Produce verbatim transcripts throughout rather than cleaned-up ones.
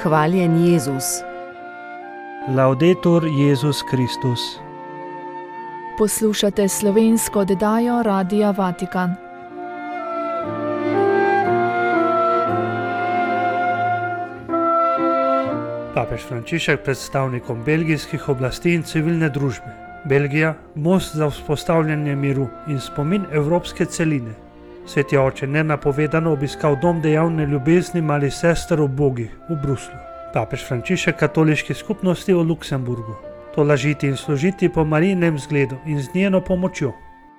Hvaljen Jezus. Laudetur Jezus Kristus. Poslušate slovensko oddajo Radia Vatikan. Papež Frančišek predstavnikom belgijskih oblasti in civilne družbe. Belgija, most za vzpostavljanje miru in spomin evropske celine. Sveti oče nenapovedano obiskal dom dejavne ljubezni malih sester ubogih v Bruslju. Papež Frančišek katoliški skupnosti v Luksemburgu. Tolažiti in služiti po Marijinem zgledu in z njeno pomočjo.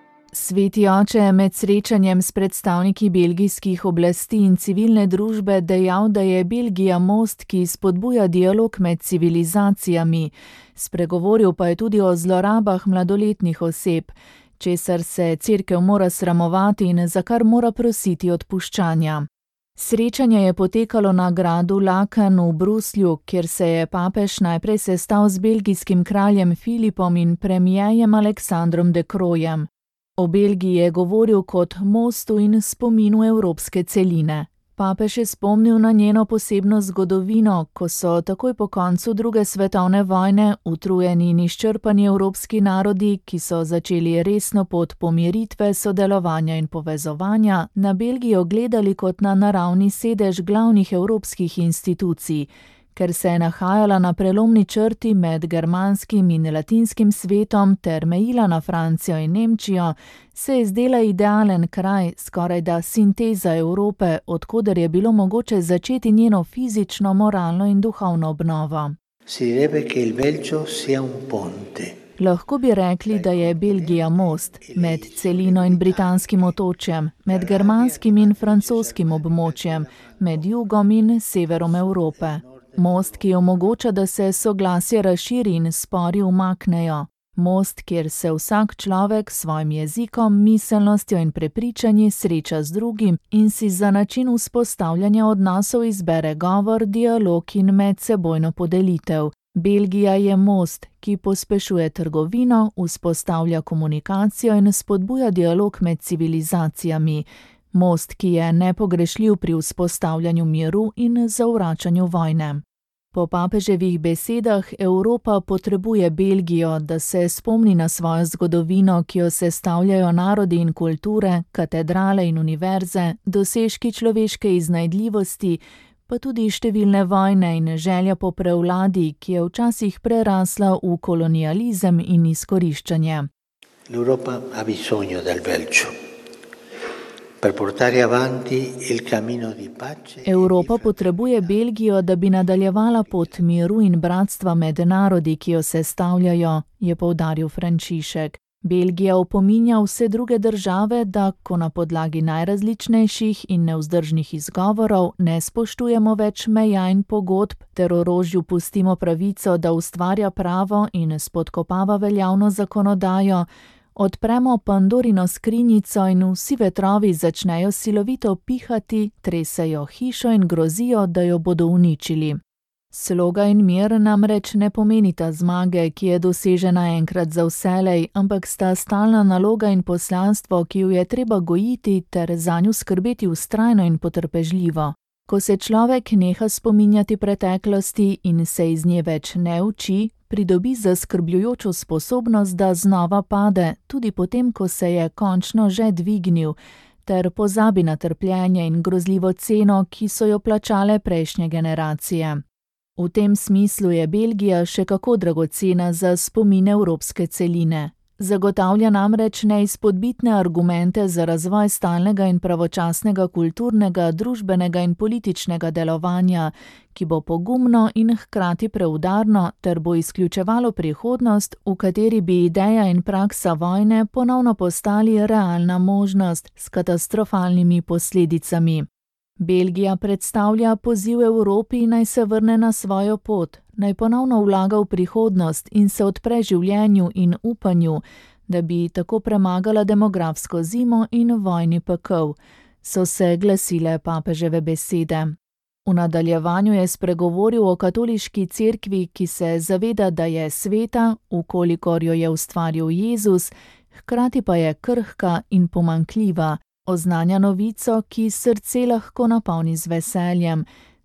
Sveti oče je med srečanjem s predstavniki belgijskih oblasti in civilne družbe dejal, da je Belgija most, ki spodbuja dialog med civilizacijami. Spregovoril pa je tudi o zlorabah mladoletnih oseb, česar se cerkev mora sramovati in za kar mora prositi odpuščanja. Srečanje je potekalo na gradu Laken v Bruslju, kjer se je papež najprej sestal z belgijskim kraljem Filipom in premierjem Aleksandrom de Croojem. O Belgiji je govoril kot mostu in spominu evropske celine. Papež je spomnil na njeno posebno zgodovino, ko so takoj po koncu druge svetovne vojne utrujeni in izčrpani evropski narodi, ki so začeli resno pot pomiritve, sodelovanja in povezovanja, na Belgijo gledali kot na naravni sedež glavnih evropskih institucij. Ker se je nahajala na prelomni črti med germanskim in latinskim svetom ter mejila na Francijo in Nemčijo, se je zdela idealen kraj, skorajda sinteza Evrope, od koder je bilo mogoče začeti njeno fizično, moralno in duhovno obnovo. Si direbbe che il Belgio sia un ponte. Lahko bi rekli, da je Belgija most med celino in britanskim otočjem, med germanskim in francoskim območjem, med jugom in severom Evrope. Most, ki omogoča, da se soglasje razširi in spori umaknejo. Most, kjer se vsak človek s svojim jezikom, miselnostjo in prepričanji sreča z drugim in si za način vzpostavljanja odnosov izbere govor, dialog in medsebojno podelitev. Belgija je most, ki pospešuje trgovino, vzpostavlja komunikacijo in spodbuja dialog med civilizacijami. Most, ki je nepogrešljiv pri vzpostavljanju miru in zavračanju vojne. Po papeževih besedah Evropa potrebuje Belgijo, da se spomni na svojo zgodovino, ki jo sestavljajo narodi in kulture, katedrale in univerze, dosežki človeške iznajdljivosti, pa tudi številne vojne in želja po prevladi, ki je včasih prerasla v kolonializem in izkoriščanje. L'Europa ha bisogno del Belgio. Per portare avanti il cammino di pace. Evropa potrebuje Belgijo, da bi nadaljevala pot miru in bratstva med narodi, ki jo sestavljajo, je poudaril Frančišek. Belgija opominja vse druge države, da ko na podlagi najrazličnejših in nevzdržnih izgovorov ne spoštujemo več meja in pogodb ter orožju pustimo pravico, da ustvarja pravo in spodkopava veljavno zakonodajo, odpremo Pandorino skrinjico in vsi vetrovi začnejo silovito pihati, tresejo hišo in grozijo, da jo bodo uničili. Sloga in mir namreč ne pomenita zmage, ki je dosežena enkrat za vselej, ampak sta stalna naloga in poslanstvo, ki jo je treba gojiti ter zanju skrbeti vztrajno in potrpežljivo. Ko se človek neha spominjati preteklosti in se iz nje več ne uči, pridobi zaskrbljujočo sposobnost, da znova pade, tudi potem, ko se je končno že dvignil, ter pozabi na trpljenje in grozljivo ceno, ki so jo plačale prejšnje generacije. V tem smislu je Belgija še kako dragocena za spomin evropske celine. Zagotavlja namreč neizpodbitne argumente za razvoj stalnega in pravočasnega kulturnega, družbenega in političnega delovanja, ki bo pogumno in hkrati preudarno ter bo izključevalo prihodnost, v kateri bi ideja in praksa vojne ponovno postali realna možnost s katastrofalnimi posledicami. Belgija predstavlja poziv Evropi, naj se vrne na svojo pot, naj ponovno vlaga v prihodnost in se odpre življenju in upanju, da bi tako premagala demografsko zimo in vojni pekel, so se glasile papeževe besede. V nadaljevanju je spregovoril o katoliški cerkvi, ki se zaveda, da je sveta, vkolikor jo je ustvaril Jezus, hkrati pa je krhka in pomanjkljiva, oznanja novico, ki srce lahko napolni z veseljem,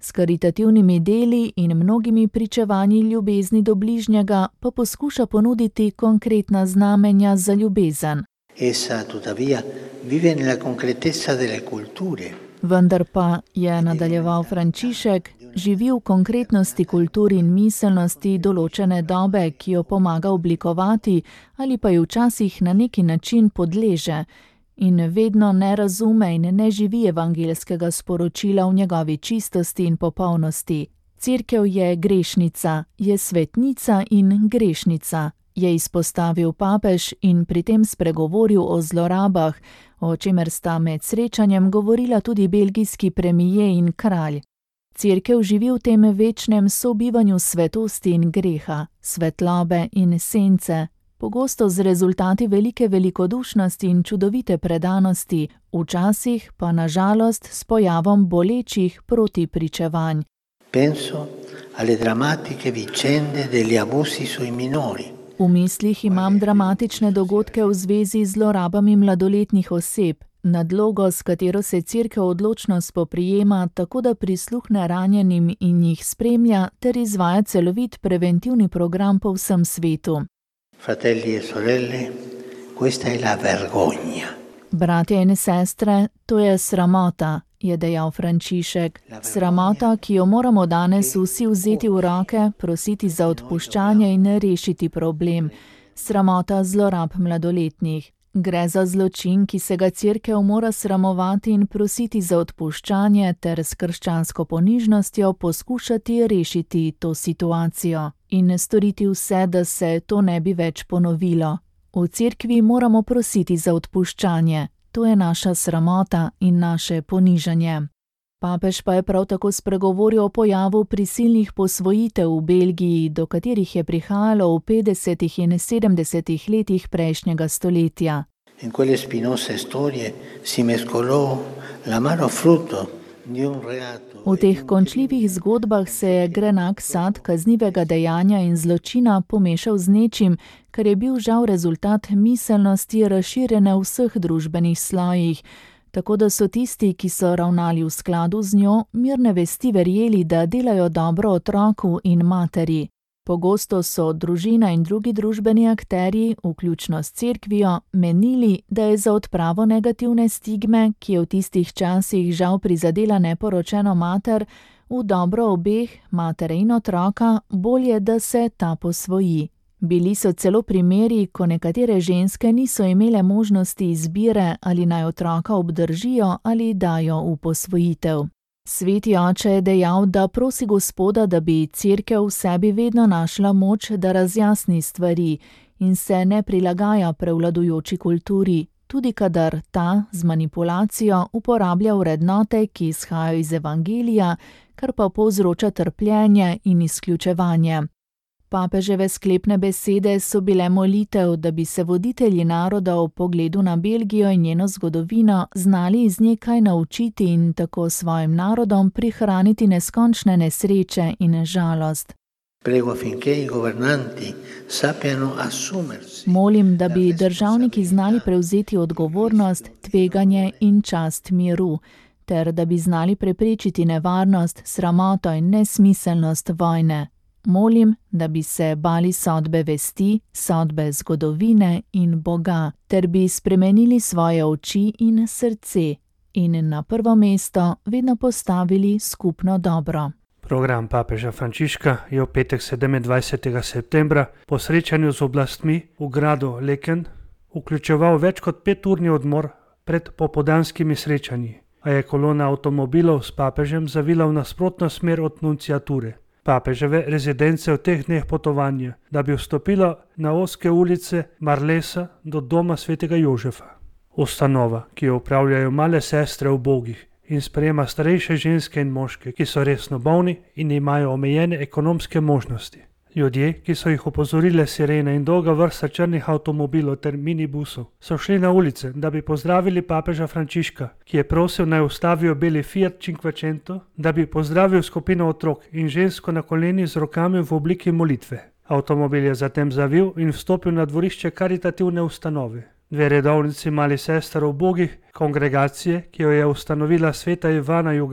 S karitativnimi deli in mnogimi pričevanji ljubezni do bližnjega pa poskuša ponuditi konkretna znamenja za ljubezen. Essa, tuttavia, vive nella concretezza delle culture. Vendar pa, je nadaljeval Frančišek, živi v konkretnosti kultur in miselnosti določene dobe, ki jo pomaga oblikovati ali pa ji včasih na neki način podleže in vedno ne razume in ne živi evangeljskega sporočila v njegovi čistosti in popolnosti. Cerkev je grešnica, je svetnica in grešnica, je izpostavil papež in pri tem spregovoril o zlorabah, o čemer sta med srečanjem govorila tudi belgijski premije in kralj. Cerkev živi v tem večnem sobivanju svetosti in greha, svetlobe in sence, pogosto z rezultati velike velikodušnosti in čudovite predanosti, včasih pa na žalost s pojavom bolečih protipričevanj. Penso alle drammatiche vicende degli abusi sui minori. V mislih imam dramatične dogodke v zvezi z zlorabami mladoletnih oseb, nadlogo, s katero se Cerkev odločno spoprijema, tako da prisluhne ranjenim in jih spremlja ter izvaja celovit preventivni program po vsem svetu. Fratelli e sorelle, questa è la vergogna. Bratje in sestre, to je sramota, je dejal Frančišek. Sramota, ki jo moramo danes vsi vzeti v roke, prositi za odpuščanje in rešiti problem. Sramota zlorab mladoletnih. Gre za zločin, ki se ga Cerkev mora sramovati in prositi za odpuščanje ter s krščansko ponižnostjo poskušati rešiti to situacijo in storiti vse, da se to ne bi več ponovilo. V Cerkvi moramo prositi za odpuščanje. To je naša sramota in naše ponižanje. Papež pa je prav tako spregovoril o pojavu prisilnih posvojitev v Belgiji, do katerih je prihajalo v petdesetih in sedemdesetih letih prejšnjega stoletja. In quelle spinose storie si mescolò l'amaro frutto di un reato. V teh končljivih zgodbah se je grenak sad kaznivega dejanja in zločina pomešal z nečim, kar je bil žal rezultat miselnosti razširjene v vseh družbenih slojih, tako da so tisti, ki so ravnali v skladu z njo, mirne vesti verjeli, da delajo dobro otroku in materi. Pogosto so družina in drugi družbeni akterji, vključno s Cerkvijo, menili, da je za odpravo negativne stigme, ki je v tistih časih žal prizadela neporočeno mater, v dobro obeh, matere in otroka, bolje, da se ta posvoji. Bili so celo primeri, ko nekatere ženske niso imele možnosti izbire, ali naj otroka obdržijo ali dajo v posvojitev. Sveti oče je dejal, da prosi Gospoda, da bi Cerkev v sebi vedno našla moč, da razjasni stvari in se ne prilagaja prevladujoči kulturi, tudi kadar ta z manipulacijo uporablja vrednote, ki izhajajo iz evangelija, kar pa povzroča trpljenje in izključevanje. Papeževe sklepne besede so bile molitev, da bi se voditelji naroda v pogledu na Belgijo in njeno zgodovino znali iz nje kaj naučiti in tako svojim narodom prihraniti neskončne nesreče in žalost. Prego affinché i governanti sappiano assumersi. Molim, da bi državniki znali prevzeti odgovornost, tveganje in čast miru, ter da bi znali preprečiti nevarnost, sramoto in nesmiselnost vojne. Molim, da bi se bali sodbe vesti, sodbe zgodovine in Boga, ter bi spremenili svoje oči in srce in na prvo mesto vedno postavili skupno dobro. Program papeža Frančiška je v petek sedemindvajsetega septembra po srečanju z oblastmi v gradu Laeken vključeval več kot peturni odmor pred popoldanskimi srečanji, a je kolona avtomobilov s papežem zavila v nasprotno smer od nunciature. Papeževe rezidence v teh dneh potovanja, da bi vstopila na ozke ulice Marlesa do doma svetega Jožefa. Ustanova, ki jo upravljajo male sestre ubogih in sprejema starejše ženske in moške, ki so resno bolni in imajo omejene ekonomske možnosti. Ljudje, ki so jih opozorile sirene in dolga vrsta črnih avtomobilov ter minibusov, so šli na ulice, da bi pozdravili papeža Frančiška, ki je prosil naj ustavijo beli Fiat Cinquecento, da bi pozdravil skupino otrok in žensko na koleni z rokami v obliki molitve. Avtomobil je zatem zavil in vstopil na dvorišče karitativne ustanove. Dve redovnici malih sester ubogih, kongregacije, ki jo je ustanovila sveta Ivana Jugan,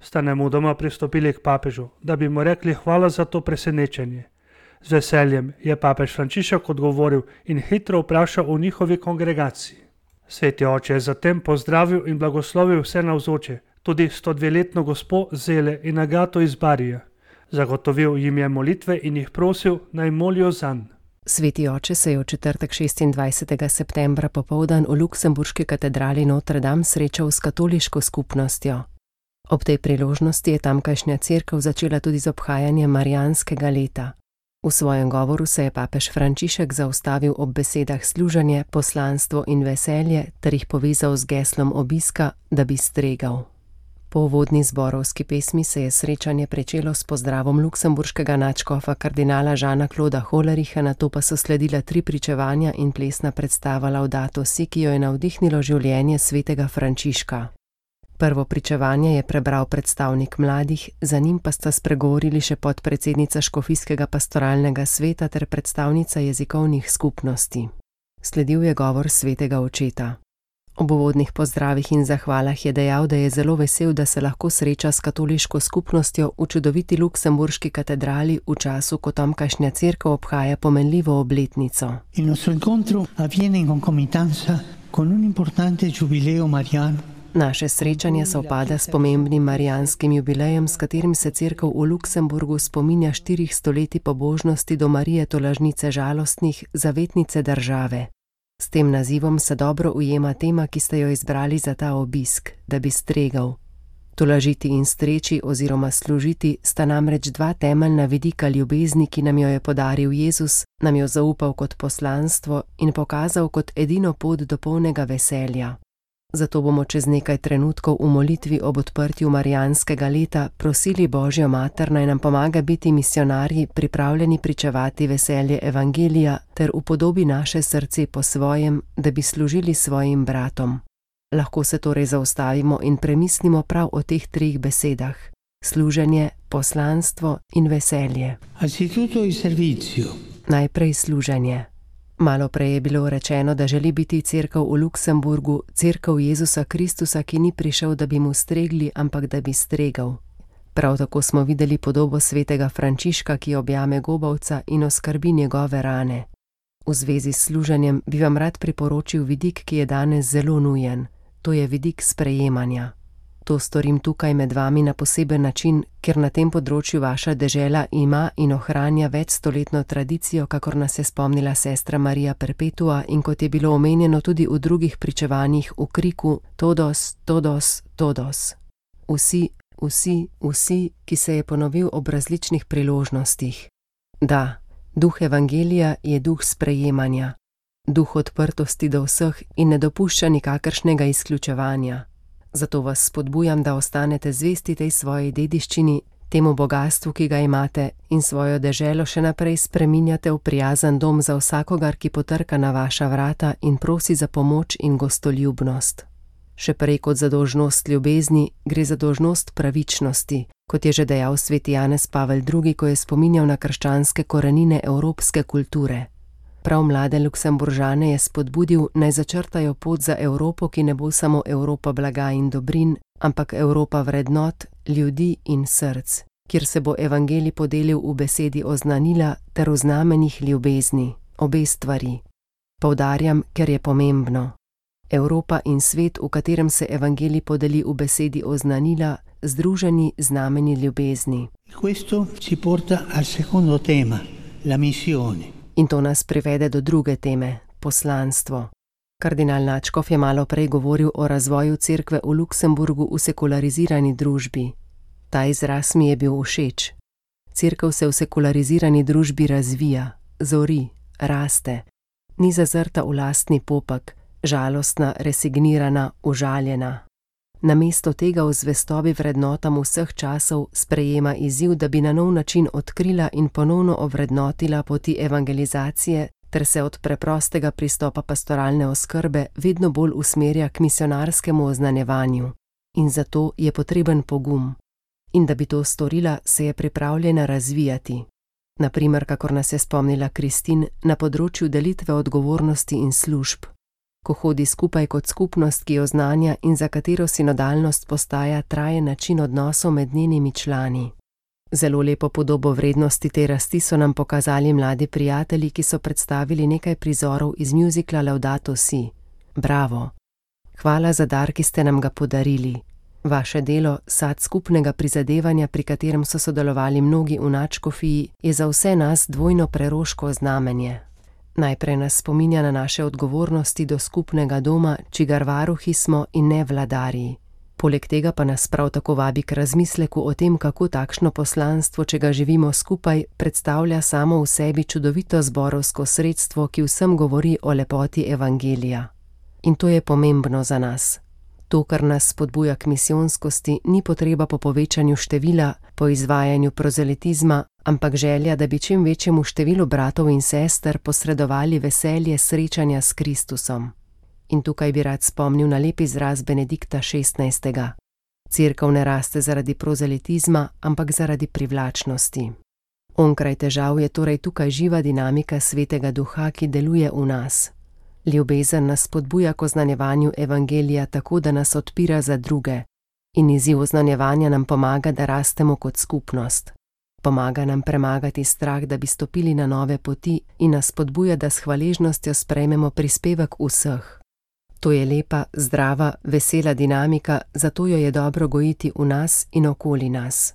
sta nemudoma pristopili k papežu, da bi mu rekli hvala za to presenečenje. Z veseljem je papež Frančišek odgovoril in hitro vprašal o njihovi kongregaciji. Sveti oče je zatem pozdravil in blagoslovil vse navzoče, tudi sto dveletno gospo Zele in Agato iz Barija. Zagotovil jim je molitve in jih prosil, naj molijo zanj. Sveti oče se je v četrtek šestindvajsetega septembra popoldan v luksemburški katedrali Notre Dame srečal s katoliško skupnostjo. Ob tej priložnosti je tamkajšnja cerkev začela tudi z obhajanjem Marijanskega leta. V svojem govoru se je papež Frančišek zaustavil ob besedah služenje, poslanstvo in veselje ter jih povezal z geslom obiska, da bi stregal. Po uvodni zborovski pesmi se je srečanje pričelo s pozdravom luksemburškega nadškofa kardinala Žana Kloda Hollericha, nato pa so sledila tri pričevanja in plesna predstava Laudato si, ki jo je navdihnilo življenje svetega Frančiška. Prvo pričevanje je prebral predstavnik mladih, za njim pa sta spregovorili še podpredsednica Škofijskega pastoralnega sveta ter predstavnica jezikovnih skupnosti. Sledil je govor svetega očeta. Ob uvodnih pozdravih in zahvalah je dejal, da je zelo vesel, da se lahko sreča s katoliško skupnostjo v čudoviti luksemburški katedrali v času, ko tamkajšnja cerkev obhaja pomenljivo obletnico. Il nostro incontro avviene in concomitanza con un importante giubileo mariano. Naše srečanje sovpada s pomembnim marijanskim jubilejem, s katerim se cerkev v Luksemburgu spominja štirih stoletij pobožnosti do Marije tolažnice žalostnih, zavetnice države. S tem nazivom se dobro ujema tema, ki ste jo izbrali za ta obisk, da bi stregal. Tolažiti in streči oziroma služiti sta namreč dva temeljna vidika ljubezni, ki nam jo je podaril Jezus, nam jo zaupal kot poslanstvo in pokazal kot edino pot do polnega veselja. Zato bomo čez nekaj trenutkov v molitvi ob odprtju Marijanskega leta prosili Božjo mater, naj nam pomaga biti misionarji, pripravljeni pričevati veselje evangelija ter upodobi naše srce po svojem, da bi služili svojim bratom. Lahko se torej zaustavimo in premislimo prav o teh treh besedah: služenje, poslanstvo in veselje. Anzitutto il servizio. Najprej služenje. Malo prej je bilo rečeno, da želi biti cerkev v Luksemburgu, cerkev Jezusa Kristusa, ki ni prišel, da bi mu stregli, ampak da bi stregal. Prav tako smo videli podobo svetega Frančiška, ki objame gobavca in oskrbi njegove rane. V zvezi s služenjem bi vam rad priporočil vidik, ki je danes zelo nujen. To je vidik sprejemanja. To storim tukaj med vami na poseben način, ker na tem področju vaša dežela ima in ohranja večstoletno tradicijo, kakor nas je spomnila sestra Marija Perpetua in kot je bilo omenjeno tudi v drugih pričevanjih v kriku Todos, Todos, Todos. Vsi, vsi, vsi, ki se je ponovil ob različnih priložnostih. Da, duh evangelija je duh sprejemanja, duh odprtosti do vseh in ne dopušča nikakršnega izključevanja. Zato vas spodbujam, da ostanete zvesti tej svoji dediščini, temu bogastvu, ki ga imate, in svojo deželo še naprej spreminjate v prijazen dom za vsakogar, ki potrka na vaša vrata in prosi za pomoč in gostoljubnost. Še prej kot za dolžnost ljubezni, gre za dolžnost pravičnosti, kot je že dejal sveti Janez Pavel drugi, ko je spominjal na krščanske korenine evropske kulture. Prav mlade Luksemburžane je spodbudil, naj začrtajo pot za Evropo, ki ne bo samo Evropa blaga in dobrin, ampak Evropa vrednot, ljudi in src, kjer se bo evangelij podelil v besedi oznanila ter v znamenjih ljubezni, obe stvari. Poudarjam, ker je pomembno. Evropa in svet, v katerem se evangelij podeli v besedi oznanila, združeni znamenji ljubezni. Questo ci porta al secondo tema, la missione. In to nas privede do druge teme, poslanstvo. Kardinal Nadškof je malo prej govoril o razvoju cerkve v Luksemburgu v sekularizirani družbi. Ta izraz mi je bil všeč. Cerkev se v sekularizirani družbi razvija, zori, raste. Ni zazrta v lastni popek, žalostna, resignirana, užaljena. Namesto tega v zvestobi vrednotam vseh časov sprejema izziv, da bi na nov način odkrila in ponovno ovrednotila poti evangelizacije ter se od preprostega pristopa pastoralne oskrbe vedno bolj usmerja k misionarskemu oznanjevanju. In zato je potreben pogum. In da bi to storila, se je pripravljena razvijati. Naprimer, kakor nas je spomnila Kristin, na področju delitve odgovornosti in služb. ko hodi skupaj kot skupnost, ki jo znanja in za katero sinodalnost postaja trajen način odnosov med njenimi člani. Zelo lepo podobo vrednosti te rasti so nam pokazali mladi prijatelji, ki so predstavili nekaj prizorov iz mjuzikla Laudato Si. Bravo! Hvala za dar, ki ste nam ga podarili. Vaše delo, sad skupnega prizadevanja, pri katerem so sodelovali mnogi v nadškofiji, je za vse nas dvojno preroško znamenje. Najprej nas spominja na naše odgovornosti do skupnega doma, čigar varuhi smo in ne vladarji. Poleg tega pa nas prav tako vabi k razmisleku o tem, kako takšno poslanstvo, če ga živimo skupaj, predstavlja samo v sebi čudovito zborovsko sredstvo, ki vsem govori o lepoti evangelija. In to je pomembno za nas. To, kar nas spodbuja k misijonskosti, ni potreba po povečanju števila, po izvajanju prozelitizma, ampak želja, da bi čim večjemu številu bratov in sester posredovali veselje srečanja s Kristusom. In tukaj bi rad spomnil na lep izraz Benedikta šestnajstega. Cerkev ne raste zaradi prozelitizma, ampak zaradi privlačnosti. Onkraj težav je torej tukaj živa dinamika Svetega Duha, ki deluje v nas. Ljubezen nas spodbuja k oznanjevanju evangelija tako, da nas odpira za druge. In izziv oznanjevanja nam pomaga, da rastemo kot skupnost. Pomaga nam premagati strah, da bi stopili na nove poti, in nas spodbuja, da s hvaležnostjo sprejmemo prispevek vseh. To je lepa, zdrava, vesela dinamika, zato jo je dobro gojiti v nas in okoli nas.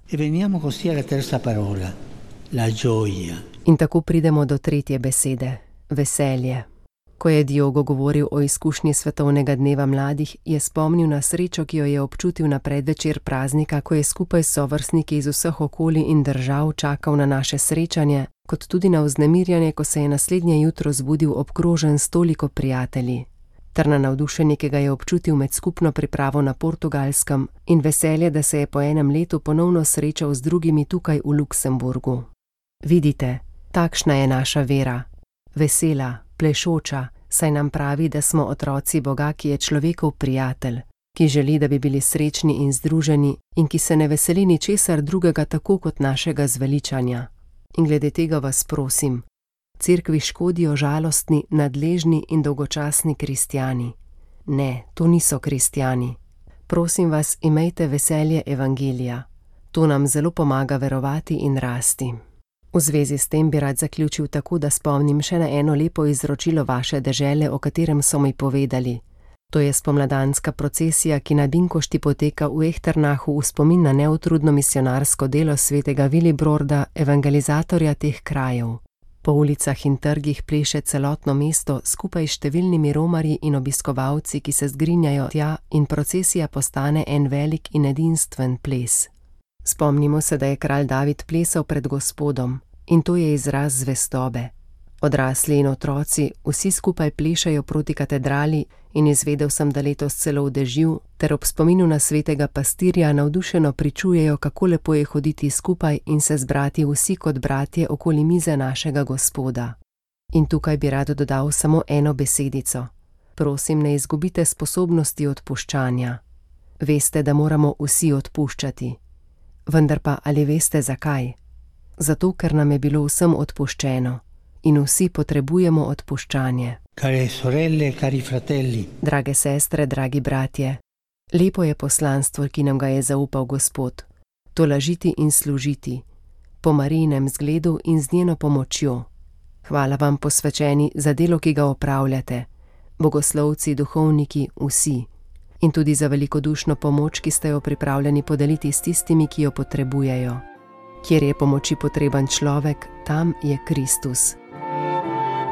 In tako pridemo do tretje besede, veselje. Ko je Diogo govoril o izkušnji svetovnega dneva mladih, je spomnil na srečo, ki jo je občutil na predvečer praznika, ko je skupaj s sovrstniki iz vseh okolij in držav čakal na naše srečanje, kot tudi na vznemirjanje, ko se je naslednje jutro zbudil obkrožen s toliko prijatelji. Ter na navdušenje, ki ga je občutil med skupno pripravo na Portugalskem, in veselje, da se je po enem letu ponovno srečal z drugimi tukaj v Luksemburgu. Vidite, takšna je naša vera. Vesela, plešoča, saj nam pravi, da smo otroci Boga, ki je človekov prijatelj, ki želi, da bi bili srečni in združeni in ki se ne veseli ničesar drugega tako kot našega zveličanja. In glede tega vas prosim, cerkvi škodijo žalostni, nadležni in dolgočasni kristjani. Ne, to niso kristjani. Prosim vas, imejte veselje evangelija. To nam zelo pomaga verovati in rasti. V zvezi s tem bi rad zaključil tako, da spomnim še na eno lepo izročilo vaše dežele, o katerem so mi povedali. To je spomladanska procesija, ki na Binkošti poteka v Ehternahu v spomin na neutrudno misionarsko delo svetega Vilibrorda, evangelizatorja teh krajev. Po ulicah in trgih pleše celotno mesto skupaj s številnimi romarji in obiskovalci, ki se zgrinjajo tja, in procesija postane en velik in edinstven ples. Spomnimo se, da je kralj David plesal pred Gospodom, in to je izraz zvestobe. Odrasli in otroci vsi skupaj plešajo proti katedrali in izvedel sem, da letos celo v dežju, ter ob spominu na svetega pastirja navdušeno pričujejo, kako lepo je hoditi skupaj in se zbrati vsi kot bratje okoli mize našega Gospoda. In tukaj bi rad dodal samo eno besedico. Prosim, ne izgubite sposobnosti odpuščanja. Veste, da moramo vsi odpuščati. Vendar pa ali veste zakaj? Zato, ker nam je bilo vsem odpuščeno in vsi potrebujemo odpuščanje. Care sorelle, cari fratelli. Drage sestre, dragi bratje, lepo je poslanstvo, ki nam ga je zaupal Gospod. Tolažiti in služiti, po Marijinem zgledu in z njeno pomočjo. Hvala vam, posvečeni, za delo, ki ga opravljate, bogoslovci, duhovniki, vsi. In tudi za velikodušno pomoč, ki ste jo pripravljeni podeliti s tistimi, ki jo potrebujejo. Kjer je pomoči potreben človek, tam je Kristus.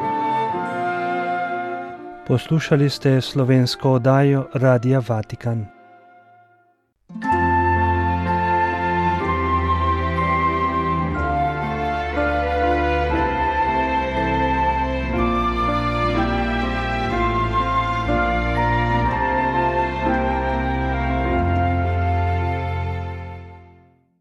Poslušali ste slovensko oddajo Radia Vatikan.